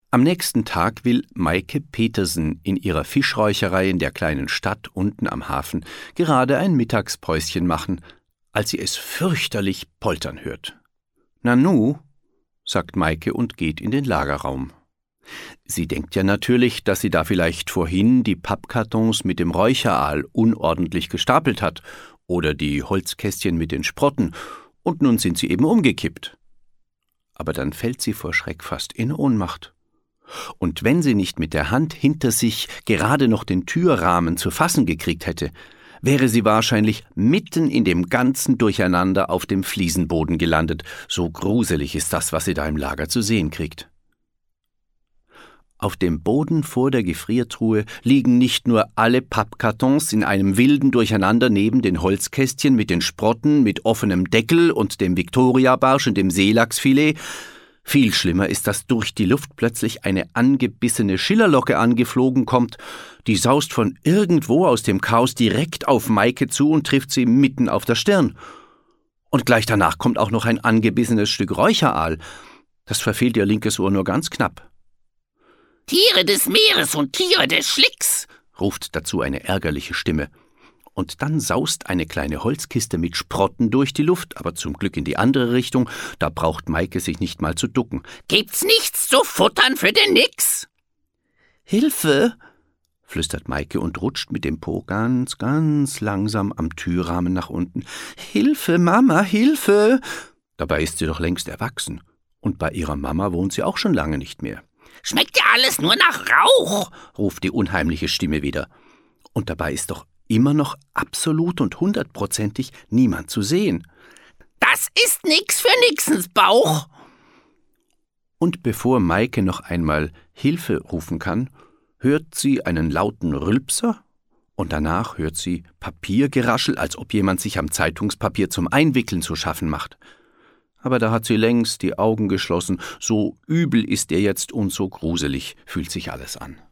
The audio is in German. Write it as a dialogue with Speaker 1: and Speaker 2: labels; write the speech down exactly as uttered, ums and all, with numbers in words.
Speaker 1: Am nächsten Tag will Maike Petersen in ihrer Fischräucherei in der kleinen Stadt unten am Hafen gerade ein Mittagspäuschen machen, als sie es fürchterlich poltern hört. »Nanu«, sagt Maike und geht in den Lagerraum. Sie denkt ja natürlich, dass sie da vielleicht vorhin die Pappkartons mit dem Räucheraal unordentlich gestapelt hat oder die Holzkästchen mit den Sprotten, und nun sind sie eben umgekippt. Aber dann fällt sie vor Schreck fast in Ohnmacht. Und wenn sie nicht mit der Hand hinter sich gerade noch den Türrahmen zu fassen gekriegt hätte, wäre sie wahrscheinlich mitten in dem ganzen Durcheinander auf dem Fliesenboden gelandet. So gruselig ist das, was sie da im Lager zu sehen kriegt. Auf dem Boden vor der Gefriertruhe liegen nicht nur alle Pappkartons in einem wilden Durcheinander neben den Holzkästchen mit den Sprotten, mit offenem Deckel und dem Viktoriabarsch und dem Seelachsfilet. Viel schlimmer ist, dass durch die Luft plötzlich eine angebissene Schillerlocke angeflogen kommt. Die saust von irgendwo aus dem Chaos direkt auf Maike zu und trifft sie mitten auf der Stirn. Und gleich danach kommt auch noch ein angebissenes Stück Räucheraal. Das verfehlt ihr linkes Ohr nur ganz knapp.
Speaker 2: »Tiere des Meeres und Tiere des Schlicks«,
Speaker 1: ruft dazu eine ärgerliche Stimme. Und dann saust eine kleine Holzkiste mit Sprotten durch die Luft, aber zum Glück in die andere Richtung, da braucht Maike sich nicht mal zu ducken.
Speaker 2: »Gibt's nichts zu futtern für den Nix?«
Speaker 1: »Hilfe«, flüstert Maike und rutscht mit dem Po ganz, ganz langsam am Türrahmen nach unten. »Hilfe, Mama, Hilfe!« Dabei ist sie doch längst erwachsen. Und bei ihrer Mama wohnt sie auch schon lange nicht mehr.
Speaker 2: »Schmeckt ja alles nur nach Rauch«,
Speaker 1: ruft die unheimliche Stimme wieder. Und dabei ist doch immer noch absolut und hundertprozentig niemand zu sehen.
Speaker 2: »Das ist nix für Nixens Bauch!«
Speaker 1: Und bevor Maike noch einmal Hilfe rufen kann, hört sie einen lauten Rülpser und danach hört sie Papiergeraschel, als ob jemand sich am Zeitungspapier zum Einwickeln zu schaffen macht. Aber da hat sie längst die Augen geschlossen, so übel ist ihr jetzt und so gruselig fühlt sich alles an.